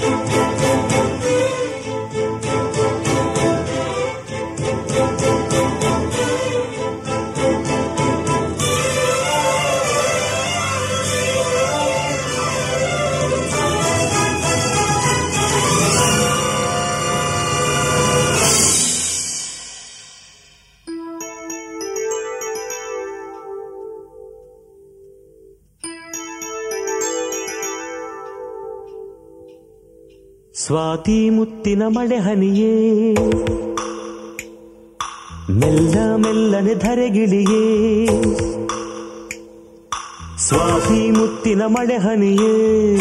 ಸ್ವಾತಿ ಮುತ್ತಿನ ಮಳೆ ಹನಿಯೇ ಮೆಲ್ಲ ಮೆಲ್ಲನೆ ಧರೆಗಿಳಿಯೇ, ಸ್ವಾತಿ ಮುತ್ತಿನ ಮಳೆ ಹನಿಯೇ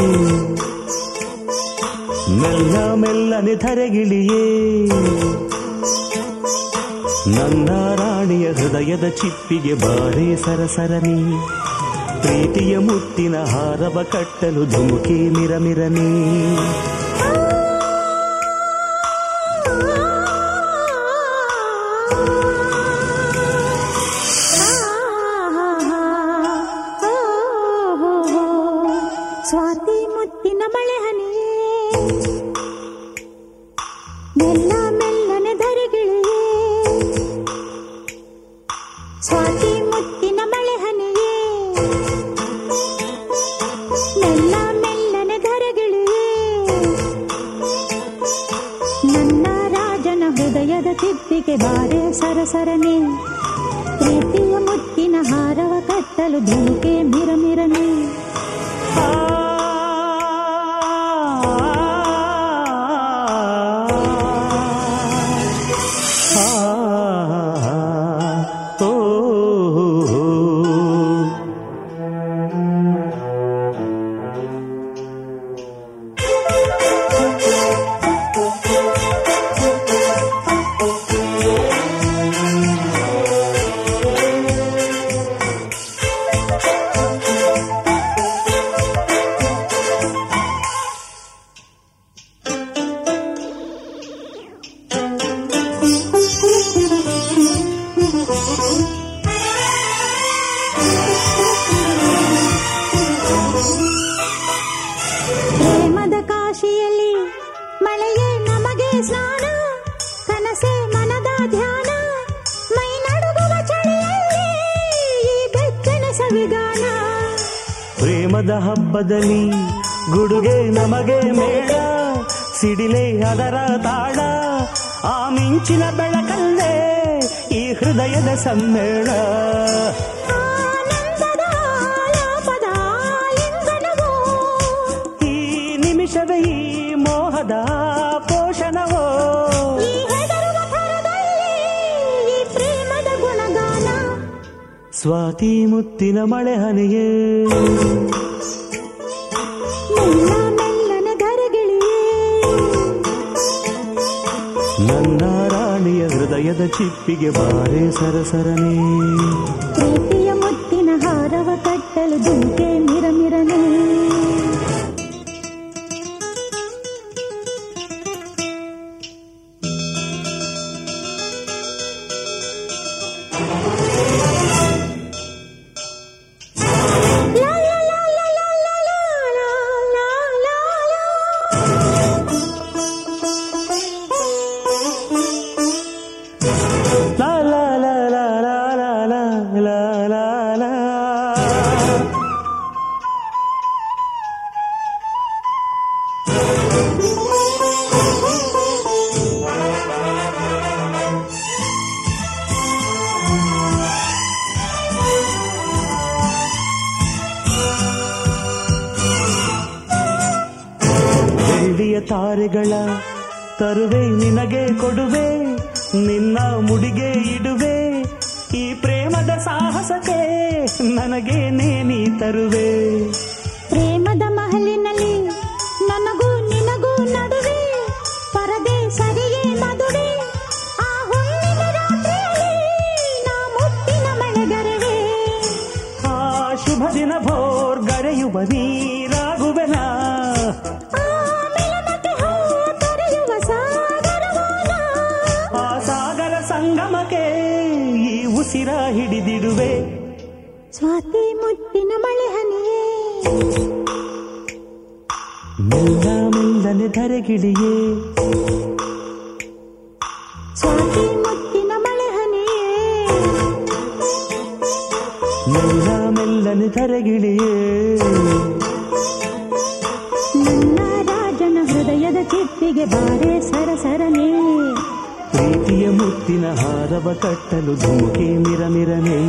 ಮೆಲ್ಲ ಮೆಲ್ಲನೆ ಧರೆಗಿಳಿಯೇ, ನನ್ನ ರಾಣಿಯ ಹೃದಯದ ಚಿಪ್ಪಿಗೆ ಬಾರೆ ಸರಸರನಿ, ಪ್ರೀತಿಯ ಮುತ್ತಿನ ಹಾರವ ಕಟ್ಟಲು ಧುಮುಕಿ ಮಿರಮಿರನಿ. ಸ್ವಾತಿ ಮುತ್ತಿನ ಮಳೆ ಹನಿಯೇ ಮೆಲ್ಲ ಮೆಲ್ಲನೆ ಧರೆಗಿಳಿಯೇ, ಸ್ವಾತಿ ಮುತ್ತಿನ ಮಳೆ ಹನಿಯೇ ಮೆಲ್ಲ ಮೆಲ್ಲನೆ ಧರೆಗಿಳಿಯೇ, ನನ್ನ ರಾಜನ ಹೃದಯದ ತಿಪ್ಪಿಗೆ ಬಾರೆ ಸರಸರನೆ, ಪ್ರೀತಿಯ ಮುತ್ತಿನ ಹಾರವ ಕಟ್ಟಲು ಧುಮುಕೆ ಮಿರಮಿರನೆ. ಪ್ರೇಮದ ಕಾಶಿಯಲ್ಲಿ ಮಳೆಯೇ ನಮಗೆ ಸ್ನಾನ, ಕನಸೆ ಮನದ ಧ್ಯಾನ, ಮೈ ನಡುಗುವ ಚಳಿಯಲ್ಲಿ ಈ ಬೆಚ್ಚನ ಸವಿಗಾನ. ಪ್ರೇಮದ ಹಬ್ಬದಲ್ಲಿ ಗುಡುಗೆ ನಮಗೆ ಮೇಳ, ಸಿಡಿಲೆ ಅದರ ತಾಳ, ಆ ಮಿಂಚಿನ ಬೆಳಕಲ್ಲೇ ಈ ಹೃದಯದ ಸಮ್ಮೇಳ. ಈ ಮೋಹದ ಪೋಷಣವೋ, ಈ ಹೆದರುವ ಥರದಲ್ಲಿ ಈ ಪ್ರೇಮದ ಗುಣಗಾನ. ಸ್ವಾತಿ ಮುತ್ತಿನ ಮಳೆ ಹನಿಯೇ ಮೆಲ್ಲ ಮೆಲ್ಲನೆ ಧರೆಗಿಳಿಯೇ, ನನ್ನ ರಾಣಿಯ ಹೃದಯದ ಚಿಪ್ಪಿಗೆ ಬಾರೆ ಸರಸರನೆ, ಪ್ರೀತಿಯ ಮುತ್ತಿನ ಹಾರವ ಕಟ್ಟಲು ಧುಮುಕೆ ಮಿರಮಿರನೆ. ಬೆಳ್ಳಿಯ ತಾರೆಗಳ ತರುವೆ ನಿನಗೆ ಕೊಡುವೆ, ನಿನ್ನ ಮುಡಿಗೆ ಇಡುವೆ, ಈ ಪ್ರೇಮದ ಸಾಹಸಕ್ಕೆ ನನಗೆ ನೇನಿ ತರುವೆ. ಪ್ರೇಮದ ಮಹಲಿನಲ್ಲಿ ನನಗೂ ನಿನಗೂ ನಡುವೆ ಪರದೆ ಸರಿಯೇ ಮದುವೆ, ಆ ಹುಣ್ಣಿಮೆ ರಾತ್ರಿಯಲ್ಲಿ ನಾ ಮುತ್ತಿನ ಮಳೆಗರೆವೆ. ಆ ಶುಭ ದಿನ ಭೋರ್ ಗರೆಯುವ ನೀರಾಗುವೆನ, ಆ ಸಾಗರ ಸಂಗಮಕ್ಕೆ ಈ ಉಸಿರ ಹಿಡಿದಿಡುವೆ. ಸ್ವಾತಿ ಮುತ್ತಿನ ಮಳೆ ಹನಿಯೇ ಮೆಲ್ಲ ಮೆಲ್ಲನೆ ಧರೆಗಿಳಿಯೇ ಸ್ವಾತಿ ಮುತ್ತಿನ ಮಳೆ ಹನಿಯೇ ಮೆಲ್ಲ ಮೆಲ್ಲನೆ ಧರೆಗಿಳಿಯೇ ನನ್ನ ರಾಜನ ಹೃದಯದ ಚಿಟ್ಟಿಗೆ ಬಾರೆ ಸರಸರನೆ ಪ್ರೀತಿಯ ಮುತ್ತಿನ ಹಾರವ ಕಟ್ಟಲು ಧುಮುಕೆ ಮಿರಮಿರನೆ